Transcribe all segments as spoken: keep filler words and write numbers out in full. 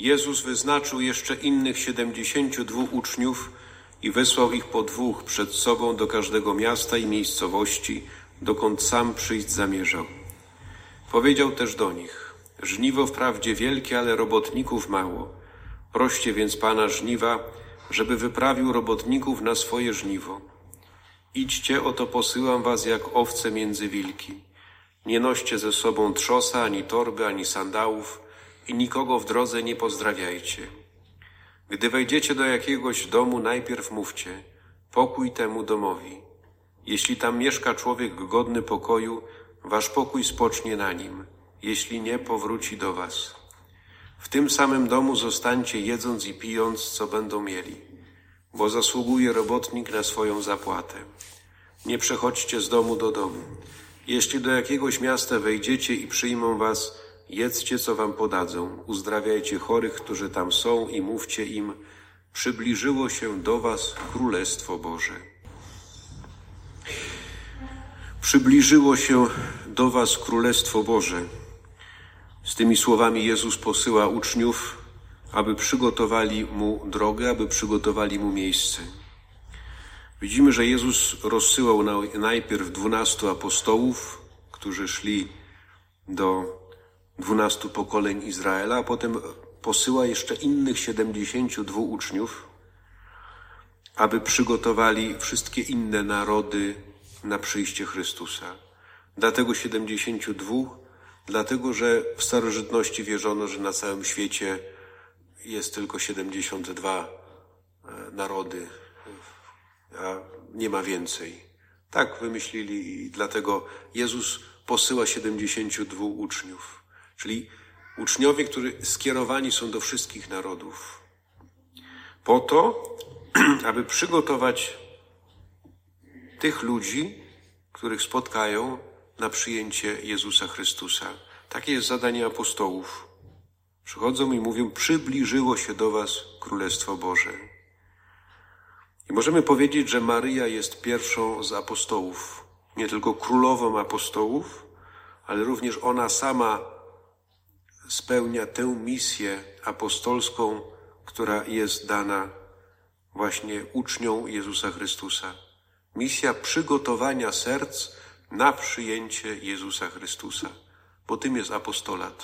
Jezus wyznaczył jeszcze innych siedemdziesięciu dwóch uczniów i wysłał ich po dwóch przed sobą do każdego miasta i miejscowości, dokąd sam przyjść zamierzał. Powiedział też do nich: żniwo wprawdzie wielkie, ale robotników mało. Proście więc Pana żniwa, żeby wyprawił robotników na swoje żniwo. Idźcie, oto posyłam was jak owce między wilki. Nie noście ze sobą trzosa, ani torby, ani sandałów i nikogo w drodze nie pozdrawiajcie. Gdy wejdziecie do jakiegoś domu, najpierw mówcie: pokój temu domowi. Jeśli tam mieszka człowiek godny pokoju, wasz pokój spocznie na nim. Jeśli nie, powróci do was. W tym samym domu zostańcie, jedząc i pijąc, co będą mieli, bo zasługuje robotnik na swoją zapłatę. Nie przechodźcie z domu do domu. Jeśli do jakiegoś miasta wejdziecie i przyjmą was, jedzcie, co wam podadzą. Uzdrawiajcie chorych, którzy tam są, i mówcie im: przybliżyło się do was Królestwo Boże. Przybliżyło się do was Królestwo Boże. Z tymi słowami Jezus posyła uczniów, aby przygotowali mu drogę, aby przygotowali mu miejsce. Widzimy, że Jezus rozsyłał najpierw dwunastu apostołów, którzy szli do dwunastu pokoleń Izraela, a potem posyła jeszcze innych siedemdziesięciu dwóch uczniów, aby przygotowali wszystkie inne narody na przyjście Chrystusa. Dlatego siedemdziesięciu dwóch, dlatego że w starożytności wierzono, że na całym świecie jest tylko siedemdziesiąt dwa narody, a nie ma więcej. Tak wymyślili i dlatego Jezus posyła siedemdziesięciu dwóch uczniów, czyli uczniowie, którzy skierowani są do wszystkich narodów, po to, aby przygotować tych ludzi, których spotkają na przyjęcie Jezusa Chrystusa. Takie jest zadanie apostołów. Przychodzą i mówią: przybliżyło się do was Królestwo Boże. I możemy powiedzieć, że Maryja jest pierwszą z apostołów, nie tylko królową apostołów, ale również ona sama spełnia tę misję apostolską, która jest dana właśnie uczniom Jezusa Chrystusa. Misja przygotowania serc na przyjęcie Jezusa Chrystusa, bo tym jest apostolat.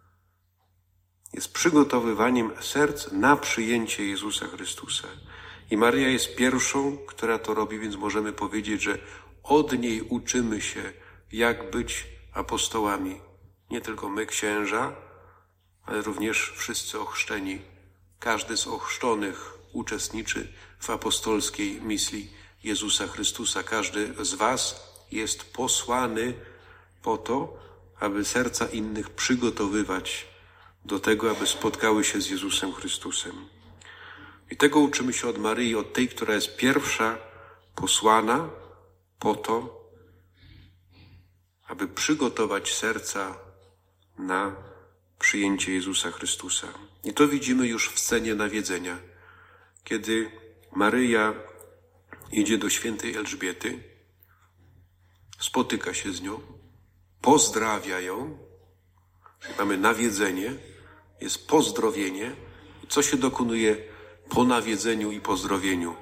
Jest przygotowywaniem serc na przyjęcie Jezusa Chrystusa. I Maryja jest pierwszą, która to robi, więc możemy powiedzieć, że od niej uczymy się, jak być apostołami. Nie tylko my, księża, ale również wszyscy ochrzczeni. Każdy z ochrzczonych uczestniczy w apostolskiej misji Jezusa Chrystusa. Każdy z was jest posłany po to, aby serca innych przygotowywać do tego, aby spotkały się z Jezusem Chrystusem. I tego uczymy się od Maryi, od tej, która jest pierwsza posłana po to, aby przygotować serca na przyjęcie Jezusa Chrystusa. I to widzimy już w scenie nawiedzenia, kiedy Maryja idzie do świętej Elżbiety, spotyka się z nią, pozdrawia ją, czyli mamy nawiedzenie, jest pozdrowienie. I co się dokonuje po nawiedzeniu i pozdrowieniu?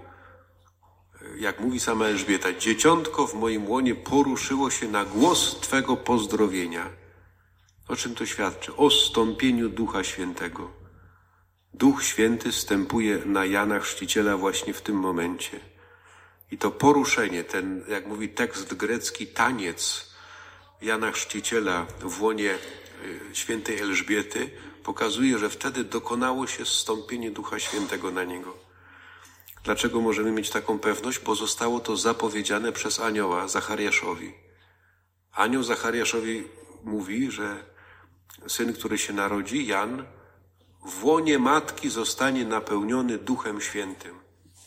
Jak mówi sama Elżbieta: dzieciątko w moim łonie poruszyło się na głos Twego pozdrowienia. O czym to świadczy? O zstąpieniu Ducha Świętego. Duch Święty zstępuje na Jana Chrzciciela właśnie w tym momencie. I to poruszenie, ten, jak mówi tekst grecki, taniec Jana Chrzciciela w łonie świętej Elżbiety pokazuje, że wtedy dokonało się zstąpienie Ducha Świętego na niego. Dlaczego możemy mieć taką pewność? Bo zostało to zapowiedziane przez anioła Zachariaszowi. Anioł Zachariaszowi mówi, że syn, który się narodzi, Jan, w łonie matki zostanie napełniony Duchem Świętym.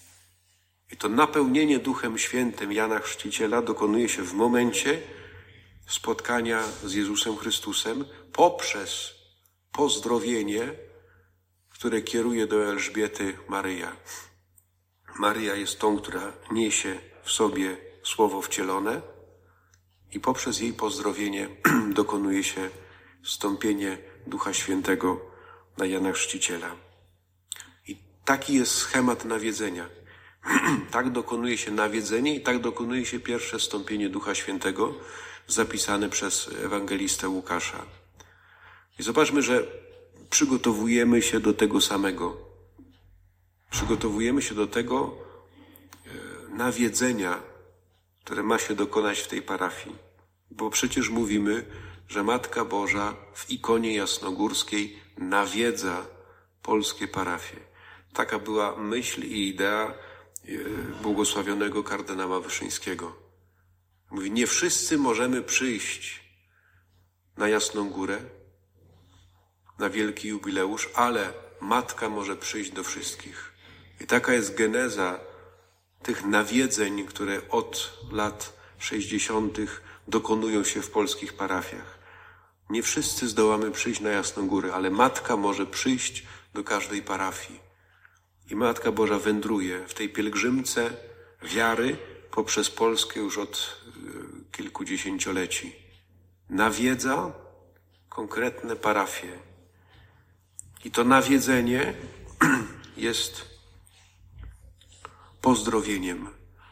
I to napełnienie Duchem Świętym Jana Chrzciciela dokonuje się w momencie spotkania z Jezusem Chrystusem poprzez pozdrowienie, które kieruje do Elżbiety Maryja. Maryja jest tą, która niesie w sobie Słowo wcielone i poprzez jej pozdrowienie dokonuje się zstąpienie Ducha Świętego na Jana Chrzciciela. I taki jest schemat nawiedzenia. Tak dokonuje się nawiedzenie i tak dokonuje się pierwsze zstąpienie Ducha Świętego zapisane przez ewangelistę Łukasza. I zobaczmy, że przygotowujemy się do tego samego. Przygotowujemy się do tego nawiedzenia, które ma się dokonać w tej parafii. Bo przecież mówimy, że Matka Boża w ikonie jasnogórskiej nawiedza polskie parafie. Taka była myśl i idea błogosławionego kardynała Wyszyńskiego. Mówi, nie wszyscy możemy przyjść na Jasną Górę, na wielki jubileusz, ale Matka może przyjść do wszystkich. I taka jest geneza tych nawiedzeń, które od lat sześćdziesiątych dokonują się w polskich parafiach. Nie wszyscy zdołamy przyjść na Jasną Górę, ale Matka może przyjść do każdej parafii. I Matka Boża wędruje w tej pielgrzymce wiary poprzez Polskę już od kilkudziesięcioleci. Nawiedza konkretne parafie. I to nawiedzenie jest pozdrowieniem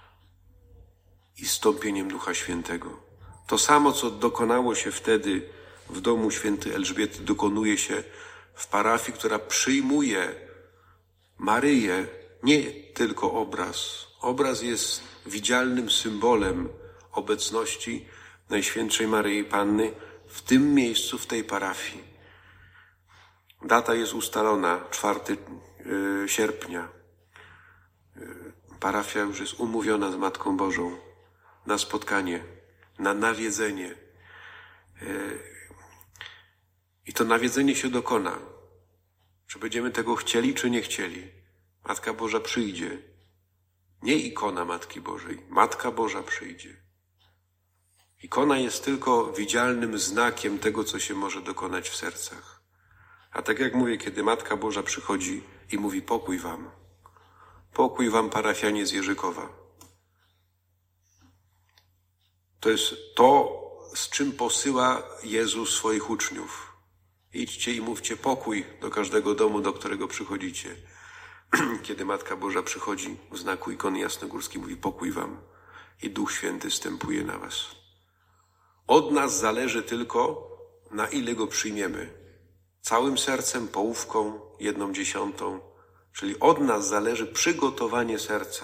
i zstąpieniem Ducha Świętego. To samo, co dokonało się wtedy w domu świętej Elżbiety, dokonuje się w parafii, która przyjmuje Maryję, nie tylko obraz. Obraz jest widzialnym symbolem obecności Najświętszej Maryi Panny w tym miejscu, w tej parafii. Data jest ustalona, czwartego sierpnia. Parafia już jest umówiona z Matką Bożą na spotkanie, na nawiedzenie. I to nawiedzenie się dokona. Czy będziemy tego chcieli, czy nie chcieli. Matka Boża przyjdzie. Nie ikona Matki Bożej. Matka Boża przyjdzie. Ikona jest tylko widzialnym znakiem tego, co się może dokonać w sercach. A tak jak mówię, kiedy Matka Boża przychodzi i mówi pokój wam. Pokój wam, parafianie z Jerzykowa. To jest to, z czym posyła Jezus swoich uczniów. Idźcie i mówcie pokój do każdego domu, do którego przychodzicie. Kiedy Matka Boża przychodzi w znaku ikony jasnogórskiej, mówi pokój wam i Duch Święty stępuje na was. Od nas zależy tylko, na ile go przyjmiemy. Całym sercem, połówką, jedną dziesiątą. Czyli od nas zależy przygotowanie serca.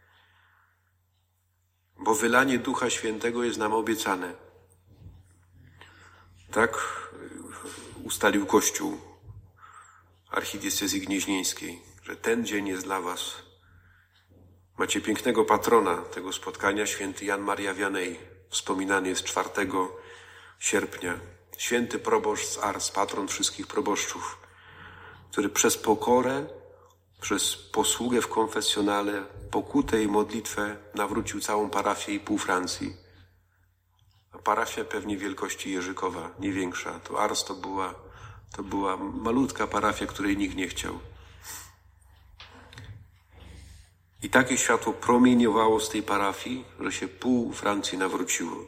Bo wylanie Ducha Świętego jest nam obiecane. Tak ustalił Kościół archidiecezji gnieźnieńskiej, że ten dzień jest dla was. Macie pięknego patrona tego spotkania, święty Jan Maria Vianney. Wspominany jest czwartego sierpnia. Święty proboszcz z Ars, patron wszystkich proboszczów, który przez pokorę, przez posługę w konfesjonale, pokutę i modlitwę nawrócił całą parafię i pół Francji. A parafia pewnie wielkości Jerzykowa, nie większa. To Ars to była, to była malutka parafia, której nikt nie chciał. I takie światło promieniowało z tej parafii, że się pół Francji nawróciło.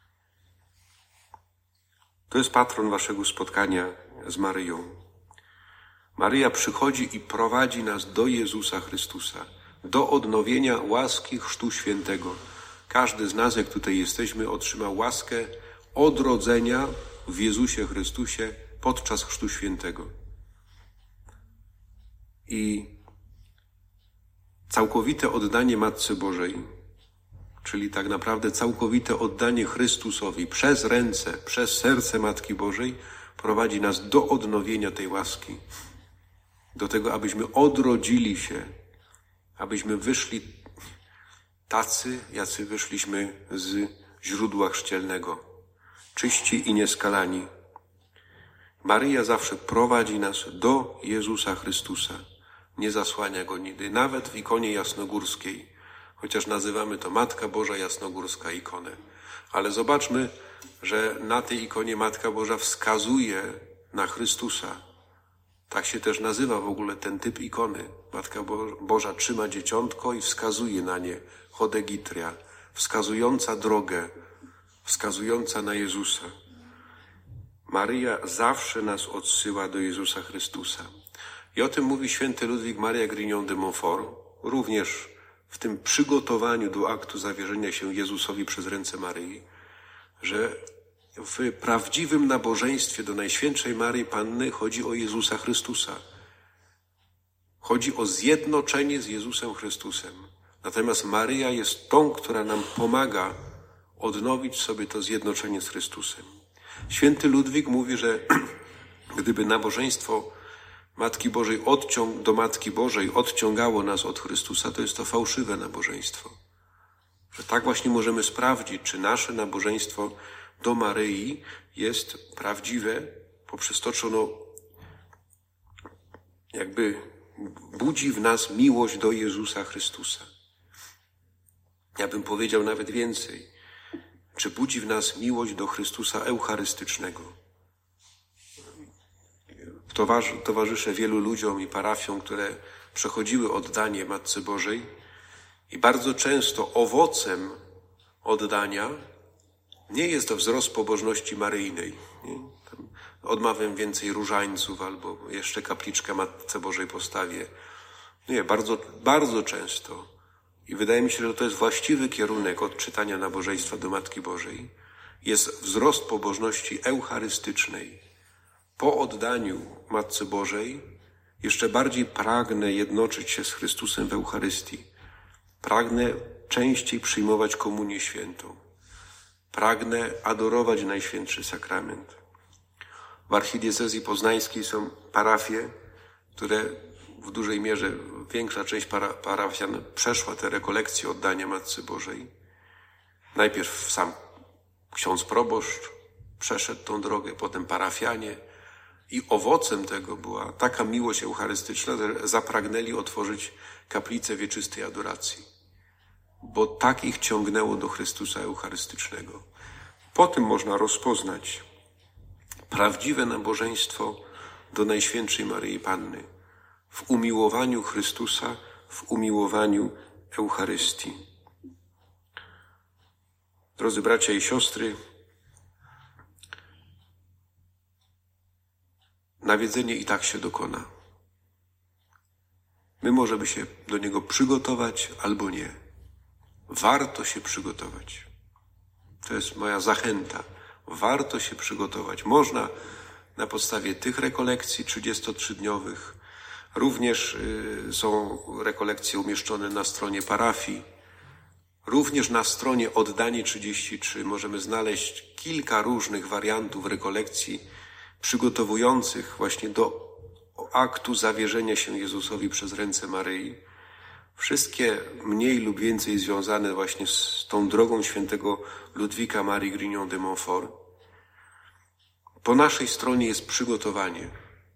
To jest patron waszego spotkania z Maryją. Maryja przychodzi i prowadzi nas do Jezusa Chrystusa, do odnowienia łaski Chrztu Świętego. Każdy z nas, jak tutaj jesteśmy, otrzymał łaskę odrodzenia w Jezusie Chrystusie podczas Chrztu Świętego. I całkowite oddanie Matce Bożej, czyli tak naprawdę całkowite oddanie Chrystusowi przez ręce, przez serce Matki Bożej, prowadzi nas do odnowienia tej łaski. Do tego, abyśmy odrodzili się, abyśmy wyszli tacy, jacy wyszliśmy z źródła chrzcielnego, czyści i nieskalani. Maryja zawsze prowadzi nas do Jezusa Chrystusa. Nie zasłania go nigdy, nawet w ikonie jasnogórskiej, chociaż nazywamy to Matka Boża Jasnogórska ikonę. Ale zobaczmy, że na tej ikonie Matka Boża wskazuje na Chrystusa. Tak się też nazywa w ogóle ten typ ikony. Matka Boża trzyma dzieciątko i wskazuje na nie, hodegitria, wskazująca drogę, wskazująca na Jezusa. Maryja zawsze nas odsyła do Jezusa Chrystusa. I o tym mówi święty Ludwik Maria Grignon de Montfort, również w tym przygotowaniu do aktu zawierzenia się Jezusowi przez ręce Maryi, że w prawdziwym nabożeństwie do Najświętszej Maryi Panny chodzi o Jezusa Chrystusa. Chodzi o zjednoczenie z Jezusem Chrystusem. Natomiast Maryja jest tą, która nam pomaga odnowić sobie to zjednoczenie z Chrystusem. Święty Ludwik mówi, że gdyby nabożeństwo Matki Bożej odciąg, do Matki Bożej odciągało nas od Chrystusa, to jest to fałszywe nabożeństwo. Że tak właśnie możemy sprawdzić, czy nasze nabożeństwo do Maryi jest prawdziwe, poprzez to, czy ono jakby budzi w nas miłość do Jezusa Chrystusa. Ja bym powiedział nawet więcej. Czy budzi w nas miłość do Chrystusa Eucharystycznego? Towarzyszę wielu ludziom i parafiom, które przechodziły oddanie Matce Bożej i bardzo często owocem oddania nie jest to wzrost pobożności maryjnej. Nie? Odmawiam więcej różańców albo jeszcze kapliczkę Matce Bożej postawię. Nie, bardzo, bardzo często. I wydaje mi się, że to jest właściwy kierunek odczytania nabożeństwa do Matki Bożej. Jest wzrost pobożności eucharystycznej. Po oddaniu Matce Bożej jeszcze bardziej pragnę jednoczyć się z Chrystusem w Eucharystii. Pragnę częściej przyjmować Komunię Świętą. Pragnę adorować Najświętszy Sakrament. W archidiecezji poznańskiej są parafie, które w dużej mierze, większa część para, parafian przeszła te rekolekcje oddania Matce Bożej. Najpierw sam ksiądz proboszcz przeszedł tą drogę, potem parafianie i owocem tego była taka miłość eucharystyczna, że zapragnęli otworzyć kaplicę wieczystej adoracji, bo tak ich ciągnęło do Chrystusa Eucharystycznego. Po tym można rozpoznać prawdziwe nabożeństwo do Najświętszej Maryi Panny w umiłowaniu Chrystusa, w umiłowaniu Eucharystii. Drodzy bracia i siostry, nawiedzenie i tak się dokona. My możemy się do niego przygotować albo nie. Warto się przygotować. To jest moja zachęta. Warto się przygotować. Można na podstawie tych rekolekcji trzydziestotrzydniowych. Również y, są rekolekcje umieszczone na stronie parafii. Również na stronie Oddanie trzydzieści trzy możemy znaleźć kilka różnych wariantów rekolekcji przygotowujących właśnie do aktu zawierzenia się Jezusowi przez ręce Maryi. Wszystkie mniej lub więcej związane właśnie z tą drogą świętego Ludwika Marii Grignon de Montfort. Po naszej stronie jest przygotowanie.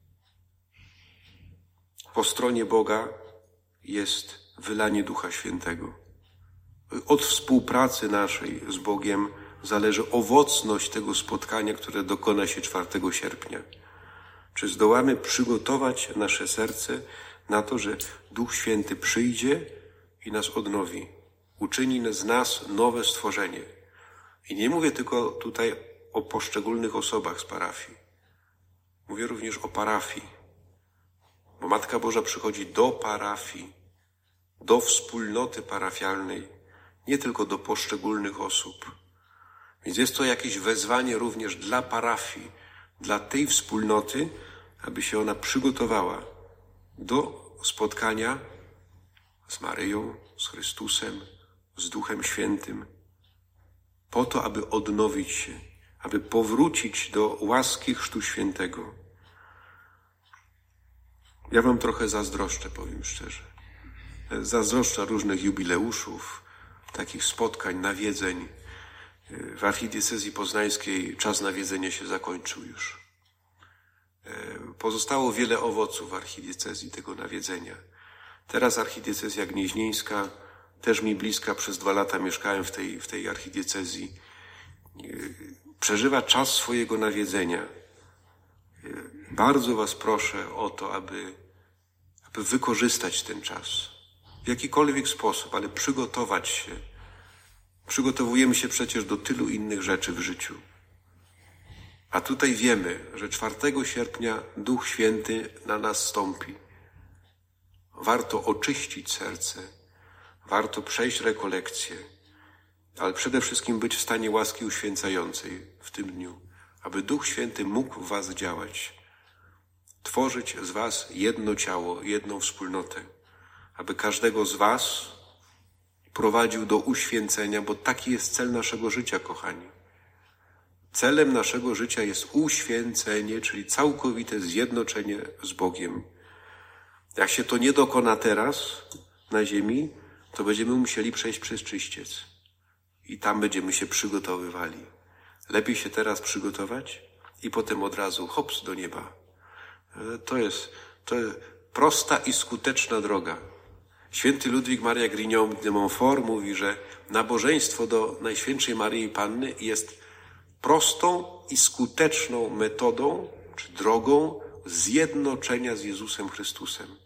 Po stronie Boga jest wylanie Ducha Świętego. Od współpracy naszej z Bogiem zależy owocność tego spotkania, które dokona się czwartego sierpnia. Czy zdołamy przygotować nasze serce na to, że Duch Święty przyjdzie i nas odnowi, uczyni z nas nowe stworzenie. I nie mówię tylko tutaj o poszczególnych osobach z parafii. Mówię również o parafii, bo Matka Boża przychodzi do parafii, do wspólnoty parafialnej, nie tylko do poszczególnych osób. Więc jest to jakieś wezwanie również dla parafii, dla tej wspólnoty, aby się ona przygotowała do spotkania z Maryją, z Chrystusem, z Duchem Świętym, po to, aby odnowić się, aby powrócić do łaski Chrztu Świętego. Ja wam trochę zazdroszczę, powiem szczerze. Zazdroszczę różnych jubileuszów, takich spotkań, nawiedzeń. W archidiecezji poznańskiej czas nawiedzenia się zakończył już. Pozostało wiele owoców w archidiecezji tego nawiedzenia. Teraz archidiecezja gnieźnieńska, też mi bliska, przez dwa lata mieszkałem w tej, w tej archidiecezji, przeżywa czas swojego nawiedzenia. Bardzo was proszę o to, aby, aby wykorzystać ten czas. W jakikolwiek sposób, ale przygotować się. Przygotowujemy się przecież do tylu innych rzeczy w życiu. A tutaj wiemy, że czwartego sierpnia Duch Święty na nas stąpi. Warto oczyścić serce, warto przejść rekolekcję, ale przede wszystkim być w stanie łaski uświęcającej w tym dniu, aby Duch Święty mógł w was działać, tworzyć z was jedno ciało, jedną wspólnotę, aby każdego z was prowadził do uświęcenia, bo taki jest cel naszego życia, kochani. Celem naszego życia jest uświęcenie, czyli całkowite zjednoczenie z Bogiem. Jak się to nie dokona teraz na ziemi, to będziemy musieli przejść przez czyściec. I tam będziemy się przygotowywali. Lepiej się teraz przygotować i potem od razu hops do nieba. To jest, to jest prosta i skuteczna droga. Święty Ludwik Maria Grignon de Montfort mówi, że nabożeństwo do Najświętszej Maryi Panny jest prostą i skuteczną metodą czy drogą zjednoczenia z Jezusem Chrystusem.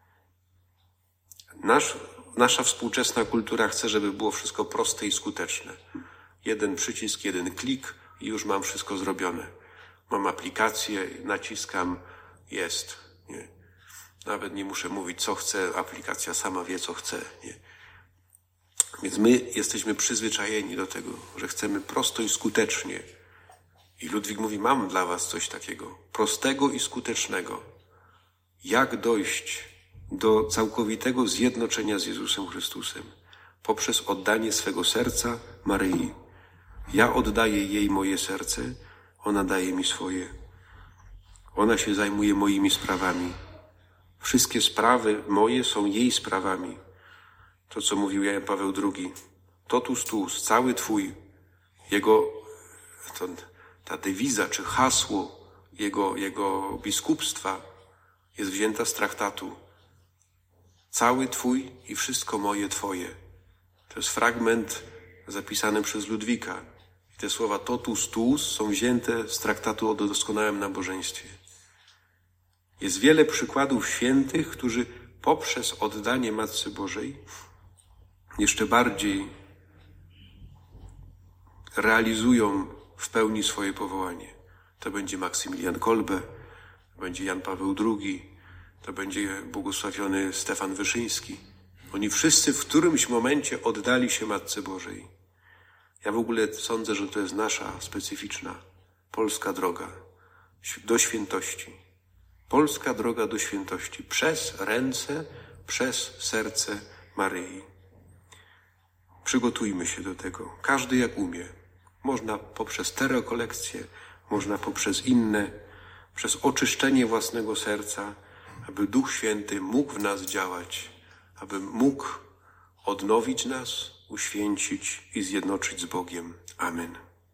Nasz, nasza współczesna kultura chce, żeby było wszystko proste i skuteczne. Jeden przycisk, jeden klik i już mam wszystko zrobione. Mam aplikację, naciskam, jest. Nie. Nawet nie muszę mówić, co chcę, aplikacja sama wie, co chce. Nie. Więc my jesteśmy przyzwyczajeni do tego, że chcemy prosto i skutecznie. I Ludwik mówi, mam dla was coś takiego, prostego i skutecznego. Jak dojść do całkowitego zjednoczenia z Jezusem Chrystusem? Poprzez oddanie swego serca Maryi. Ja oddaję jej moje serce, ona daje mi swoje. Ona się zajmuje moimi sprawami. Wszystkie sprawy moje są jej sprawami. To, co mówił Jan Paweł drugi. Totus tuus, cały twój. Jego, to, ta dewiza czy hasło jego, jego biskupstwa jest wzięta z traktatu. Cały twój i wszystko moje twoje. To jest fragment zapisany przez Ludwika. I te słowa totus tuus są wzięte z traktatu o doskonałym nabożeństwie. Jest wiele przykładów świętych, którzy poprzez oddanie Matce Bożej jeszcze bardziej realizują w pełni swoje powołanie. To będzie Maksymilian Kolbe, to będzie Jan Paweł drugi, to będzie błogosławiony Stefan Wyszyński. Oni wszyscy w którymś momencie oddali się Matce Bożej. Ja w ogóle sądzę, że to jest nasza specyficzna polska droga do świętości. Polska droga do świętości przez ręce, przez serce Maryi. Przygotujmy się do tego. Każdy jak umie. Można poprzez te rekolekcje, można poprzez inne, przez oczyszczenie własnego serca, aby Duch Święty mógł w nas działać, aby mógł odnowić nas, uświęcić i zjednoczyć z Bogiem. Amen.